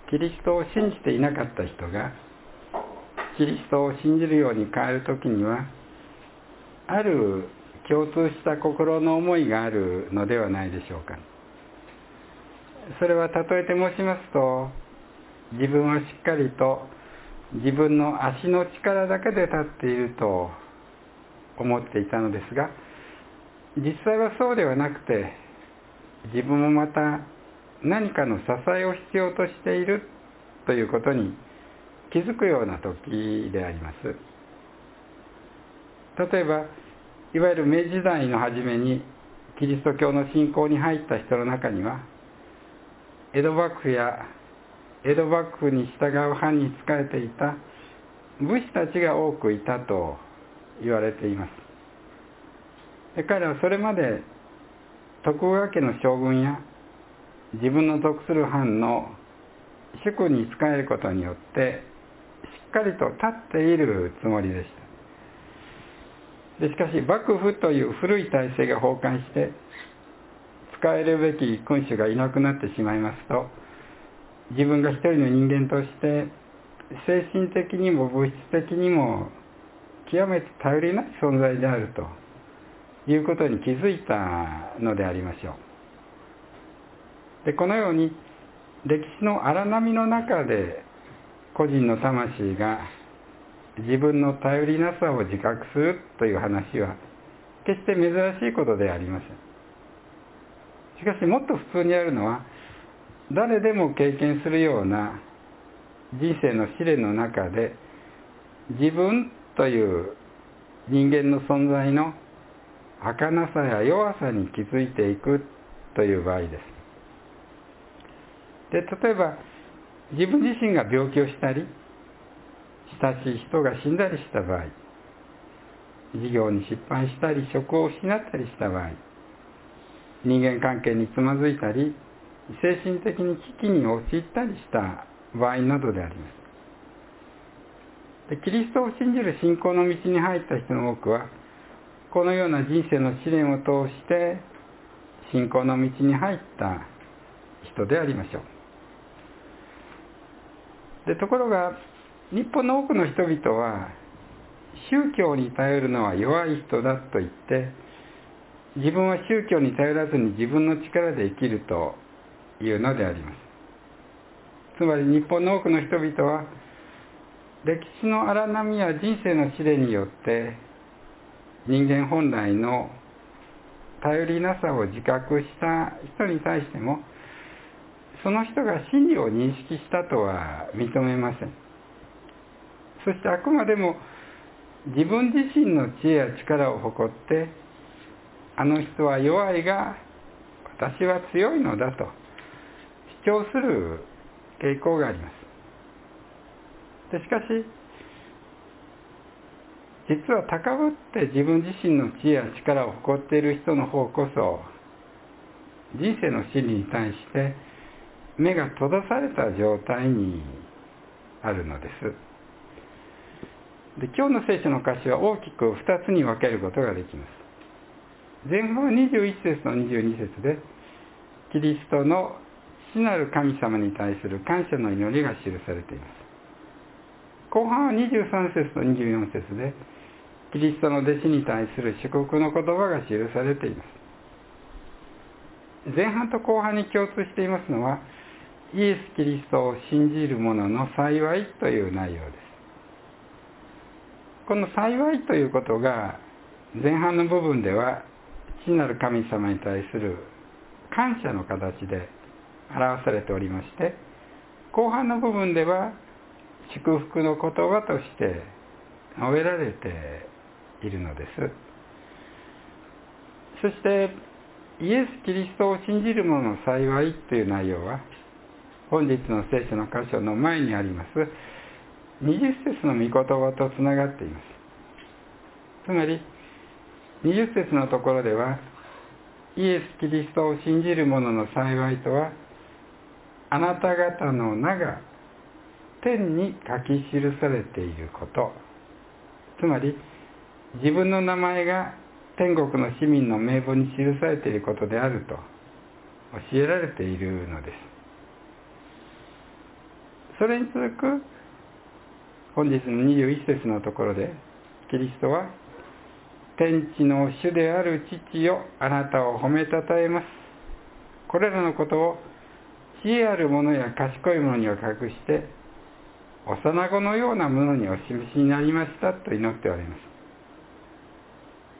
キリストを信じていなかった人がキリストを信じるように変わるときには、ある共通した心の思いがあるのではないでしょうか。それは例えて申しますと、自分はしっかりと自分の足の力だけで立っていると思っていたのですが、実際はそうではなくて、自分もまた何かの支えを必要としているということに気づくような時であります。例えば、いわゆる明治時代の初めにキリスト教の信仰に入った人の中には、江戸幕府や江戸幕府に従う藩に仕えていた武士たちが多くいたと言われています。で、彼らはそれまで徳川家の将軍や自分の属する藩の主君に仕えることによってしっかりと立っているつもりでした。でしかし幕府という古い体制が崩壊して仕えるべき君主がいなくなってしまいますと、自分が一人の人間として精神的にも物質的にも極めて頼りない存在であるということに気づいたのでありましょう。で、このように歴史の荒波の中で個人の魂が自分の頼りなさを自覚するという話は決して珍しいことではありません。しかしもっと普通にあるのは、誰でも経験するような人生の試練の中で自分という人間の存在の儚さや弱さに気づいていくという場合です。で、例えば自分自身が病気をしたり、親しい人が死んだりした場合、事業に失敗したり、職を失ったりした場合、人間関係につまずいたり、精神的に危機に陥ったりした場合などであります。で、キリストを信じる信仰の道に入った人の多くは、このような人生の試練を通して信仰の道に入った人でありましょう。で、ところが日本の多くの人々は宗教に頼るのは弱い人だと言って、自分は宗教に頼らずに自分の力で生きるというのであります。つまり日本の多くの人々は歴史の荒波や人生の試練によって人間本来の頼りなさを自覚した人に対しても、その人が真理を認識したとは認めません。そしてあくまでも自分自身の知恵や力を誇って、あの人は弱いが私は強いのだと主張する傾向があります。でしかし、実は高ぶって自分自身の知恵や力を誇っている人の方こそ、人生の真理に対して目が閉ざされた状態にあるのです。で、今日の聖書の箇詞は大きく2つに分けることができます。前半は21節と22節で、キリストの父なる神様に対する感謝の祈りが記されています。後半は23節と24節で、キリストの弟子に対する祝福の言葉が記されています。前半と後半に共通していますのは、イエス・キリストを信じる者の幸いという内容です。この幸いということが前半の部分では父なる神様に対する感謝の形で表されておりまして、後半の部分では祝福の言葉として述べられているのです。そしてイエス・キリストを信じる者の幸いという内容は本日の聖書の箇所の前にあります20節の御言葉とつながっています。つまり20節のところでは、イエス・キリストを信じる者の幸いとは、あなた方の名が天に書き記されていること、つまり自分の名前が天国の市民の名簿に記されていることであると教えられているのです。 それに続く本日の21節のところで、キリストは、天地の主である父よ、あなたを褒めたたえます。これらのことを知恵ある者や賢い者には隠して、幼子のようなものにお示しになりましたと祈っております。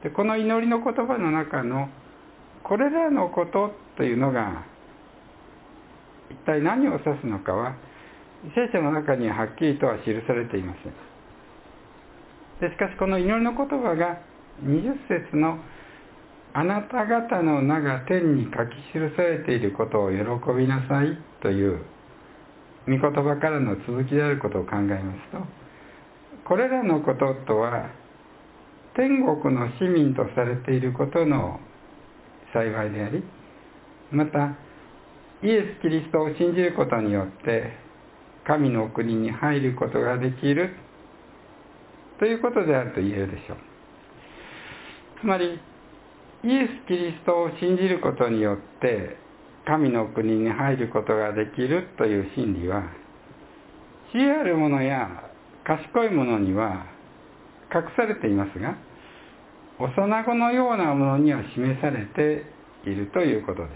で、この祈りの言葉の中のこれらのことというのが一体何を指すのかは聖書の中にははっきりとは記されていません。でしかしこの祈りの言葉が20節のあなた方の名が天に書き記されていることを喜びなさいという御言葉からの続きであることを考えますと、これらのこととは天国の市民とされていることの幸いであり、またイエス・キリストを信じることによって神の国に入ることができるということであると言えるでしょう。つまりイエス・キリストを信じることによって神の国に入ることができるという真理は、知恵ある者や賢い者には隠されていますが、幼子のようなものには示されているということです。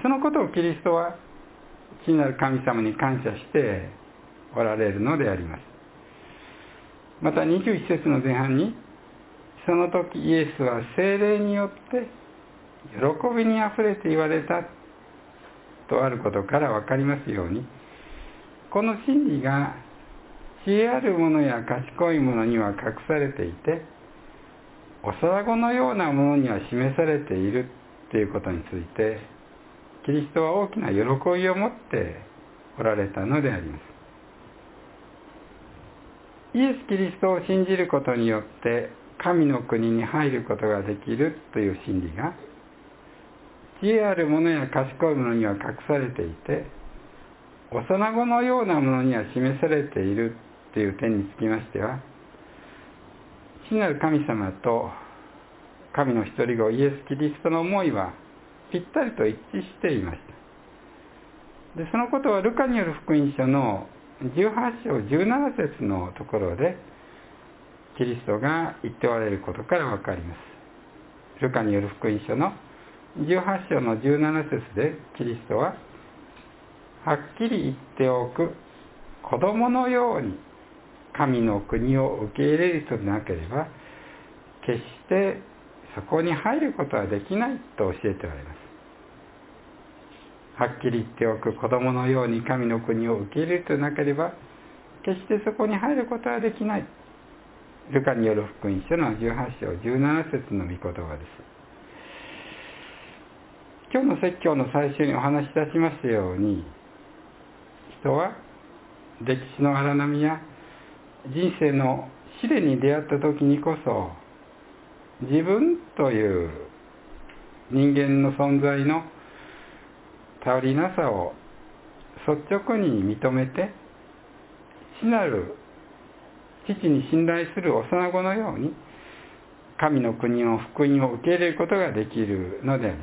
そのことをキリストは父なる神様に感謝しておられるのであります。また21節の前半に、その時イエスは聖霊によって喜びにあふれて言われたとあることから分かりますように、この真理が知恵ある者や賢い者には隠されていて、幼子のようなものには示されているということについて、キリストは大きな喜びを持っておられたのであります。イエス・キリストを信じることによって神の国に入ることができるという真理が、知恵ある者や賢い者には隠されていて、幼子のようなものには示されているという点につきましては、父なる神様と神の一人子イエス・キリストの思いはぴったりと一致していました。で、そのことはルカによる福音書の18章17節のところでキリストが言っておられることからわかります。ルカによる福音書の18章の17節でキリストは、はっきり言っておく、子供のように神の国を受け入れる人でなければ決してそこに入ることはできないと教えておられます。はっきり言っておく、子供のように神の国を受け入れる人でなければ決してそこに入ることはできない。ルカによる福音書の18章17節の御言葉です。今日の説教の最初にお話しいたしましたように、人は歴史の荒波や人生の試練に出会った時にこそ、自分という人間の存在の頼りなさを率直に認めて、父なる父に信頼する幼子のように神の国の福音を受け入れることができるのであります。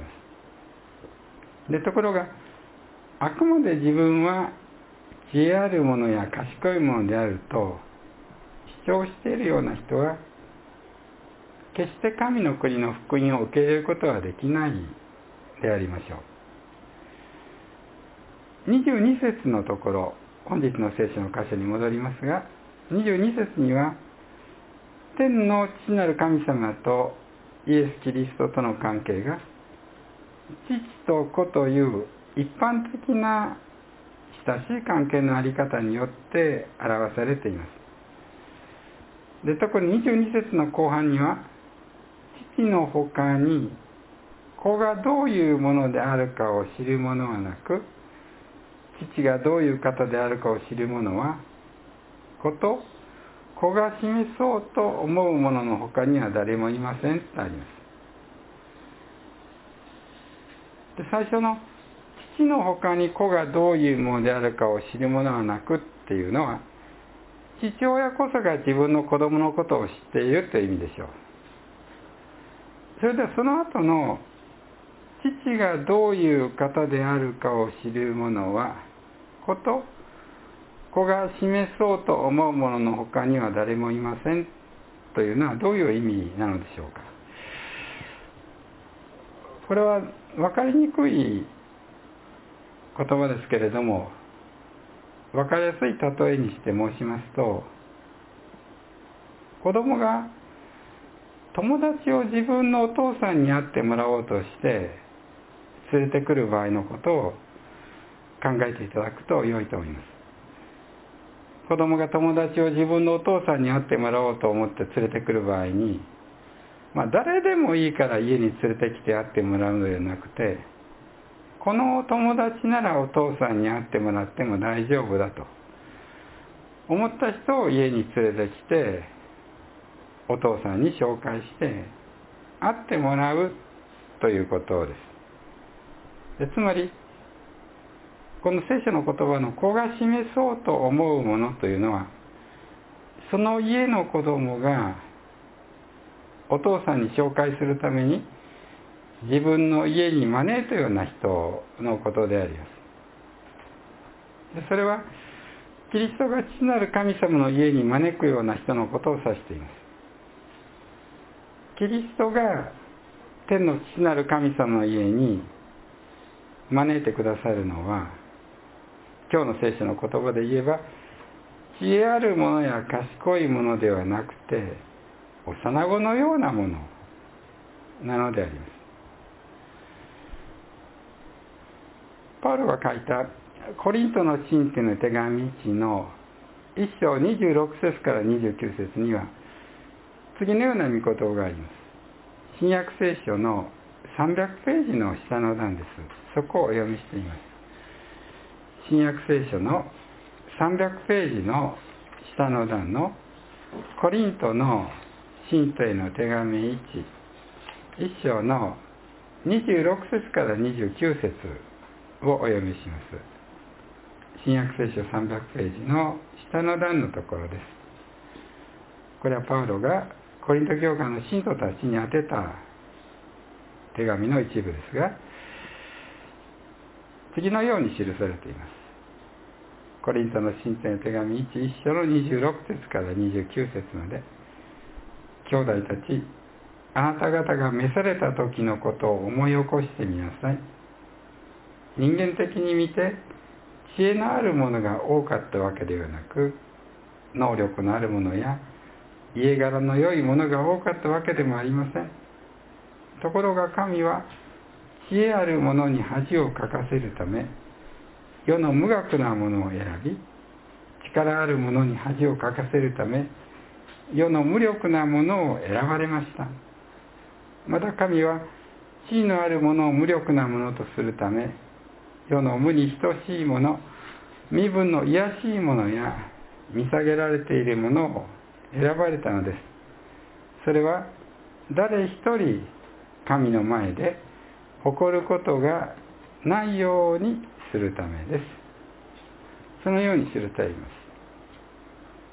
で、ところがあくまで自分は知恵ある者や賢い者であると主張しているような人は、決して神の国の福音を受け入れることはできないでありましょう。22節のところ、本日の聖書の箇所に戻りますが、22節には、天の父なる神様とイエス・キリストとの関係が、父と子という一般的な親しい関係のあり方によって表されています。で、特に22節の後半には、父の他に子がどういうものであるかを知る者はなく、父がどういう方であるかを知る者は、子と子が示そうと思う者の他には誰もいませんとあります。で、最初の父の他に子がどういうものであるかを知る者はなくっていうのは、父親こそが自分の子供のことを知っているという意味でしょう。それではその後の父がどういう方であるかを知る者は子と子が示そうと思うものの他には誰もいませんというのはどういう意味なのでしょうか。これは分かりにくい言葉ですけれども、分かりやすい例えにして申しますと、子供が友達を自分のお父さんに会ってもらおうとして連れてくる場合のことを考えていただくと良いと思います。子供が友達を自分のお父さんに会ってもらおうと思って連れてくる場合に、誰でもいいから家に連れてきて会ってもらうのではなくて、このお友達ならお父さんに会ってもらっても大丈夫だと思った人を家に連れてきて、お父さんに紹介して会ってもらうということです。つまり、この聖書の言葉の子が示そうと思うものというのは、その家の子供がお父さんに紹介するために自分の家に招いたような人のことであります。それはキリストが父なる神様の家に招くような人のことを指しています。キリストが天の父なる神様の家に招いてくださるのは、今日の聖書の言葉で言えば、知恵あるものや賢いものではなくて、幼子のようなものなのであります。パウロが書いたコリントの信徒の手紙1の1章26節から29節には、次のような御言葉があります。新約聖書の300ページの下の段です。そこをお読みしています。新約聖書の300ページの下の段のコリントの信徒への手紙1章の26節から29節をお読みします。新約聖書300ページの下の段のところです。これはパウロがコリント教会の信徒たちに宛てた手紙の一部ですが、次のように記されています。コリントの信徒への手紙1章の26節から29節まで、兄弟たち、あなた方が召された時のことを思い起こしてみなさい。人間的に見て知恵のあるものが多かったわけではなく、能力のあるものや家柄の良いものが多かったわけでもありません。ところが神は知恵あるものに恥をかかせるため、世の無学なものを選び、力あるものに恥をかかせるため、世の無力なものを選ばれました。また神は地位のあるものを無力なものとするため、世の無に等しいもの、身分の卑しいものや見下げられているものを選ばれたのです。それは誰一人神の前で誇ることがないようにするためです。そのように記してあります。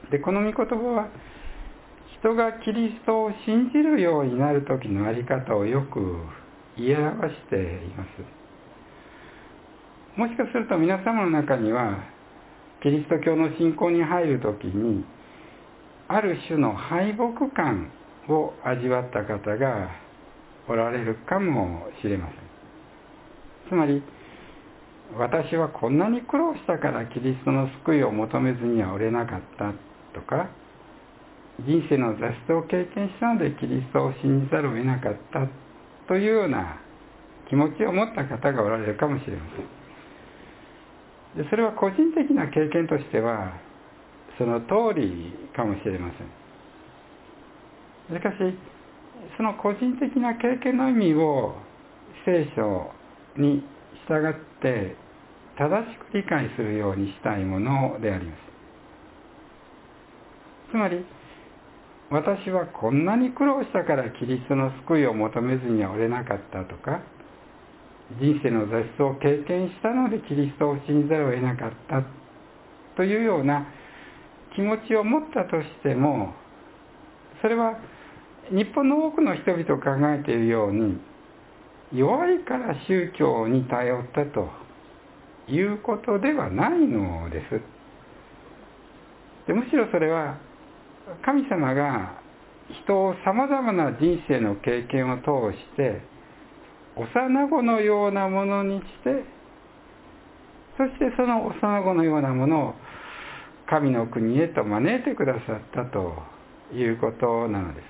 で、この御言葉は人がキリストを信じるようになる時の在り方をよく言い表しています。もしかすると皆様の中にはキリスト教の信仰に入る時にある種の敗北感を味わった方がおられるかもしれません。つまり、私はこんなに苦労したからキリストの救いを求めずにはおれなかったとか、人生の挫折を経験したのでキリストを信じざるを得なかったというような気持ちを持った方がおられるかもしれません。で、それは個人的な経験としてはその通りかもしれません。しかし、その個人的な経験の意味を聖書に従って正しく理解するようにしたいものであります。つまり、私はこんなに苦労したからキリストの救いを求めずにはおれなかったとか、人生の挫折を経験したのでキリストを信じざるを得なかったというような気持ちを持ったとしても、それは日本の多くの人々が考えているように、弱いから宗教に頼ったということではないのです。 でむしろそれは神様が人をさまざまな人生の経験を通して幼子のようなものにして、そしてその幼子のようなものを神の国へと招いてくださったということなのです。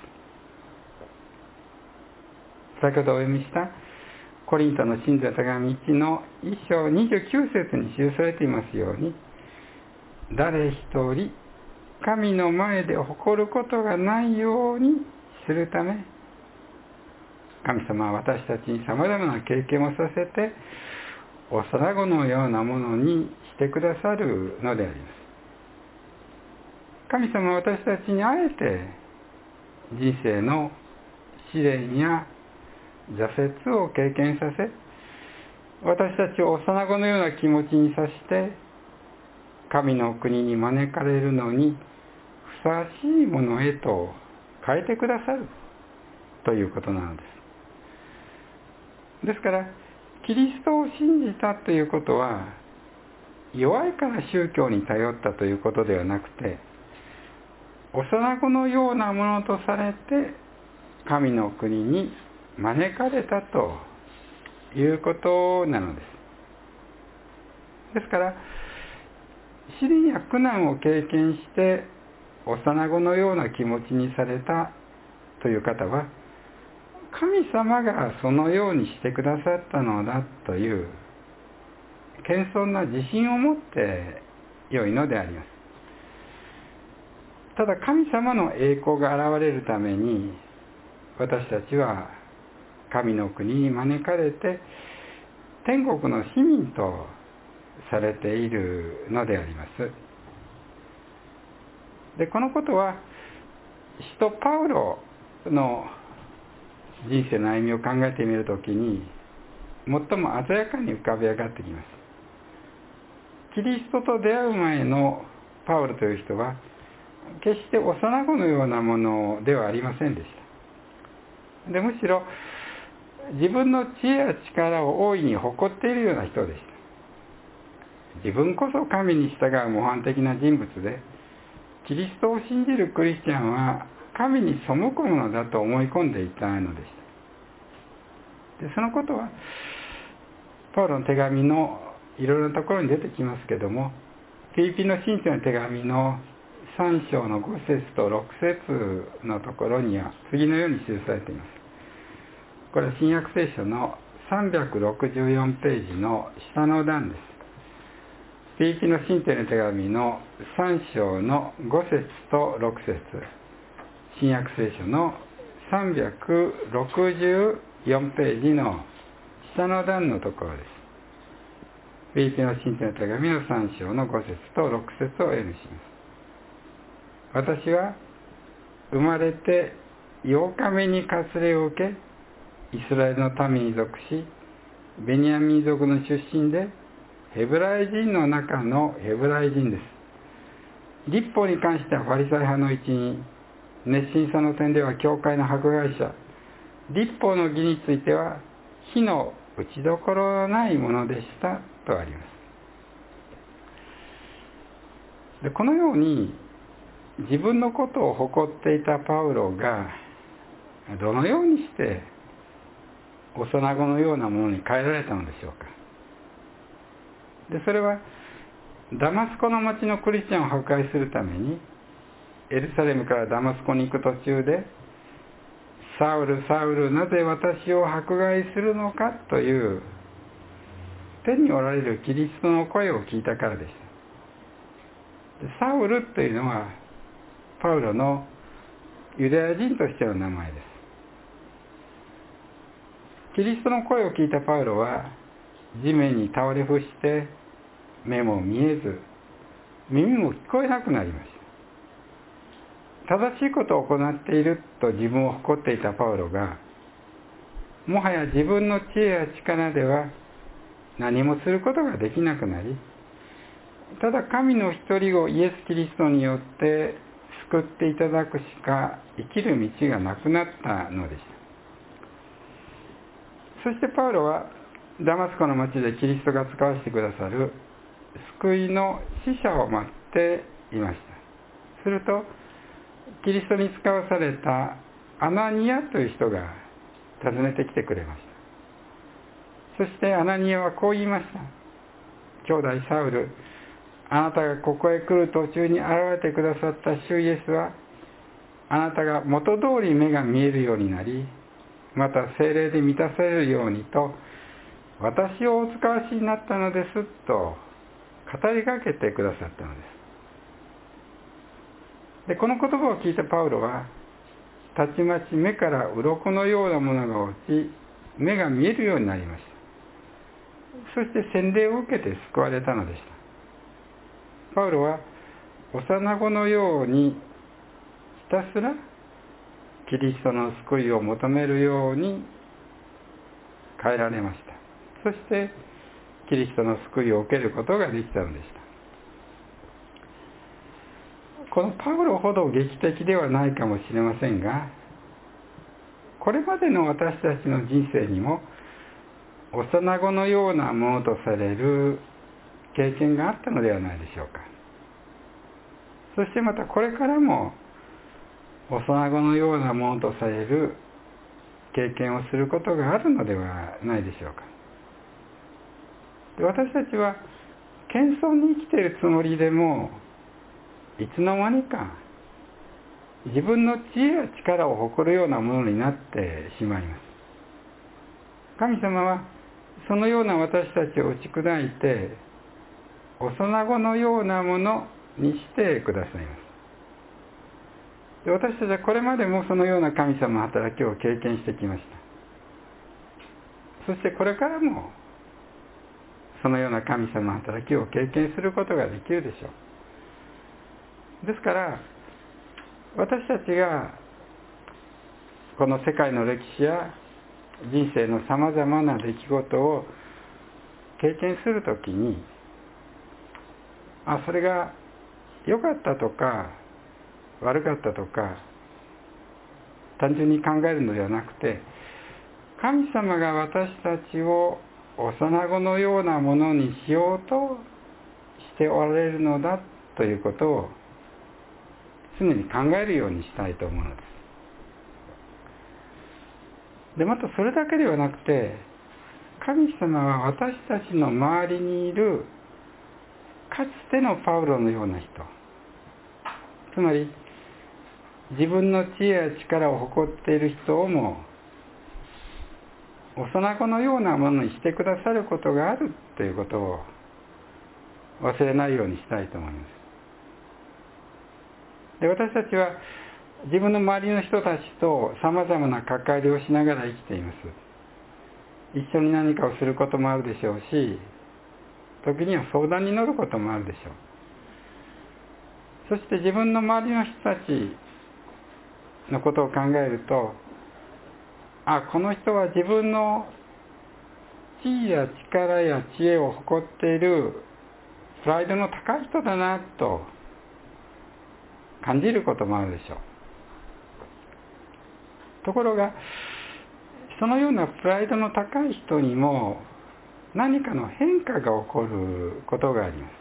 先ほどお読みしたコリントの信者の手紙1の1章29節に記されていますように、誰一人神の前で誇ることがないようにするため、神様は私たちにさまざまな経験をさせて幼子のようなものにしてくださるのであります。神様は私たちにあえて人生の試練や挫折を経験させ、私たちを幼子のような気持ちにさして神の国に招かれるのにふさわしいものへと変えてくださるということなのです。ですからキリストを信じたということは弱いから宗教に頼ったということではなくて、幼子のようなものとされて神の国に招かれたということなのです。ですから試練や苦難を経験して幼子のような気持ちにされたという方は、神様がそのようにしてくださったのだという謙遜な自信を持って良いのであります。ただ神様の栄光が現れるために私たちは神の国に招かれて天国の市民とされているのであります。でこのことは使徒パウロの人生の歩みを考えてみるときに最も鮮やかに浮かび上がってきます。キリストと出会う前のパウロという人は決して幼子のようなものではありませんでした。でむしろ自分の知恵や力を大いに誇っているような人でした。自分こそ神に従う模範的な人物で、キリストを信じるクリスチャンは神に背くものだと思い込んでいたのでした。でそのことはパウロの手紙のいろいろなところに出てきますけども、フィリピンの信徒の手紙の3章の5節と6節のところには次のように記されています。これは新約聖書の364ページの下の段です。フィリピンの信徒の手紙の3章の5節と6節、新約聖書の364ページの下の段のところです。フィリピンの信徒の手紙の3章の5節と6節をお読みします。私は生まれて8日目に割礼を受け、イスラエルの民に属し、ベニヤミン族の出身で、ヘブライ人の中のヘブライ人です。律法に関してはファリサイ派の一員、熱心さの点では教会の迫害者、律法の義については火の打ちどころのないものでしたとあります。でこのように自分のことを誇っていたパウロがどのようにして幼子のようなものに変えられたのでしょうか。でそれはダマスコの町のクリスチャンを迫害するためにエルサレムからダマスコに行く途中で、サウル、サウル、なぜ私を迫害するのかという天におられるキリストの声を聞いたからでした。でサウルというのはパウロのユダヤ人としての名前です。キリストの声を聞いたパウロは地面に倒れ伏して目も見えず耳も聞こえなくなりました。正しいことを行っていると自分を誇っていたパウロが、もはや自分の知恵や力では何もすることができなくなり、ただ神の一人子イエス・キリストによって救っていただくしか生きる道がなくなったのでした。そしてパウロはダマスコの町でキリストが使わせてくださる救いの使者を待っていました。 するとキリストに使わされたアナニアという人が訪ねてきてくれました。そしてアナニアはこう言いました。兄弟サウル、あなたがここへ来る途中に現れてくださった主イエスは、あなたが元通り目が見えるようになり、また聖霊で満たされるようにと私をお使わしになったのですと語りかけてくださったのです。でこの言葉を聞いたパウロはたちまち目から鱗のようなものが落ち、目が見えるようになりました。そして洗礼を受けて救われたのでした。パウロは幼子のようにひたすらキリストの救いを求めるように変えられました。そしてキリストの救いを受けることができたのでした。このパウロほど劇的ではないかもしれませんが、これまでの私たちの人生にも幼子のようなものとされる経験があったのではないでしょうか。そしてまたこれからも幼子のようなものとされる経験をすることがあるのではないでしょうか。で私たちは謙遜に生きているつもりでも、いつの間にか自分の知恵や力を誇るようなものになってしまいます。神様はそのような私たちを打ち砕いて、幼子のようなものにしてくださいます。で私たちはこれまでもそのような神様の働きを経験してきました。そしてこれからもそのような神様の働きを経験することができるでしょう。ですから私たちがこの世界の歴史や人生のさまざまな出来事を経験するときに、それが良かったとか悪かったとか単純に考えるのではなくて、神様が私たちを幼子のようなものにしようとしておられるのだということを常に考えるようにしたいと思うのです。でまたそれだけではなくて、神様は私たちの周りにいるかつてのパウロのような人、つまり自分の知恵や力を誇っている人をも幼子のようなものにしてくださることがあるということを忘れないようにしたいと思います。で私たちは自分の周りの人たちとさまざまな関わりをしながら生きています。一緒に何かをすることもあるでしょうし、時には相談に乗ることもあるでしょう。そして自分の周りの人たちのことを考えると、この人は自分の地位や力や知恵を誇っているプライドの高い人だなと感じることもあるでしょう。ところがそのようなプライドの高い人にも何かの変化が起こることがあります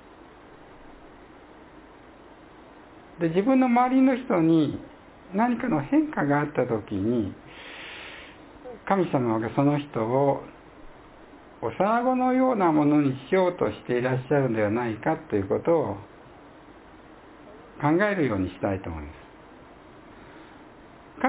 。で自分の周りの人に何かの変化があったときに、神様がその人を幼子のようなものにしようとしていらっしゃるのではないかということを考えるようにしたいと思います。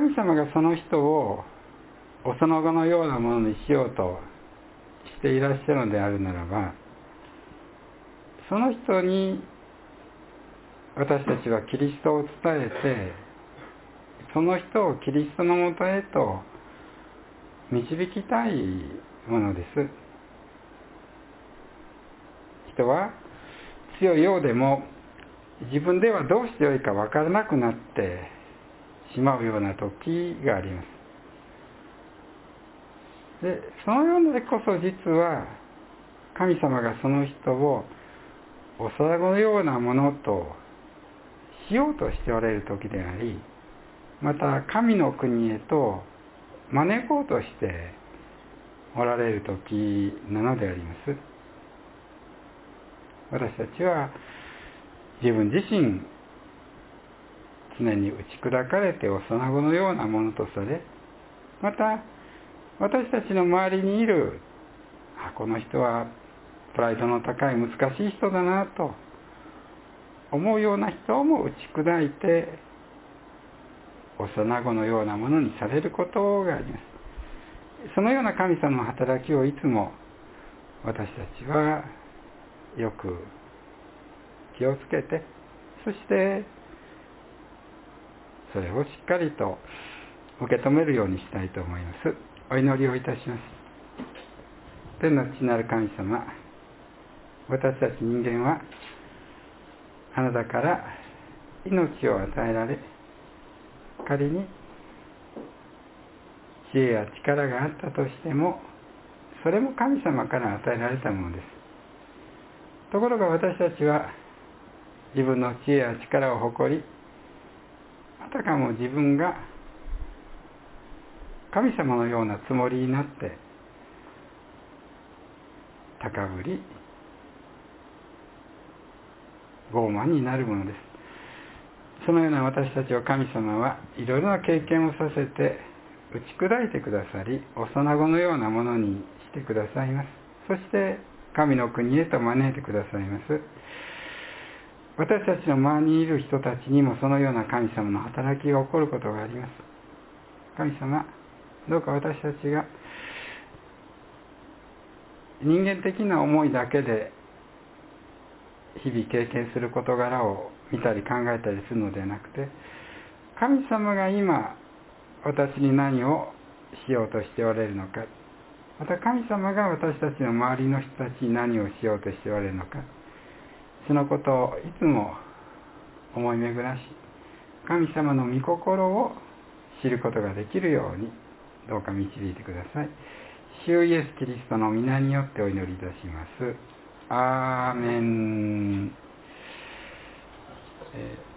神様がその人を幼子のようなものにしようとしていらっしゃるのであるならば、その人に私たちはキリストを伝えて、その人をキリストのもとへと導きたいものです。人は強いようでも自分ではどうしてよいか分からなくなってしまうような時があります。でそのような時こそ実は神様がその人を幼子のようなものとしようとしておられる時であり、また神の国へと招こうとしておられる時なのであります。私たちは自分自身常に打ち砕かれて幼子のようなものとされ、また私たちの周りにいるこの人はプライドの高い難しい人だなと思うような人も打ち砕いて幼子のようなものにされることがあります。そのような神様の働きをいつも私たちはよく気をつけて、そしてそれをしっかりと受け止めるようにしたいと思います。お祈りをいたします。天の父なる神様、私たち人間はあなたから命を与えられ、仮に知恵や力があったとしても、それも神様から与えられたものです。ところが私たちは自分の知恵や力を誇り、あたかも自分が神様のようなつもりになって高ぶり傲慢になるものです。そのような私たちを神様はいろいろな経験をさせて打ち砕いてくださり、幼子のようなものにしてくださいます。そして神の国へと招いてくださいます。私たちの周りにいる人たちにもそのような神様の働きが起こることがあります。神様、どうか私たちが人間的な思いだけで日々経験する事柄を見たり考えたりするのではなくて、神様が今私に何をしようとしておられるのか、また神様が私たちの周りの人たちに何をしようとしておられるのか、そのことをいつも思い巡らし、神様の御心を知ることができるようにどうか導いてください。主イエスキリストの皆によってお祈りいたします。アーメン。